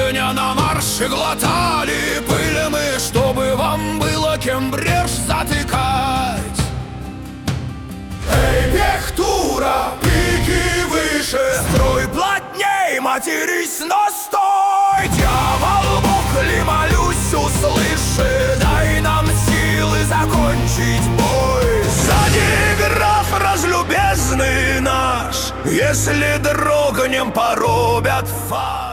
дня на марше глотали пыль мы, чтобы вам было кем брешь затыкать. Эй, пехтура, пики выше, строй плотней, матерись, но стой! Дьявол, Бог ли, молюсь, услыши, дай нам силы закончить бой. Сзади граф разлюбезный наш, если дрогнем, порубят фас.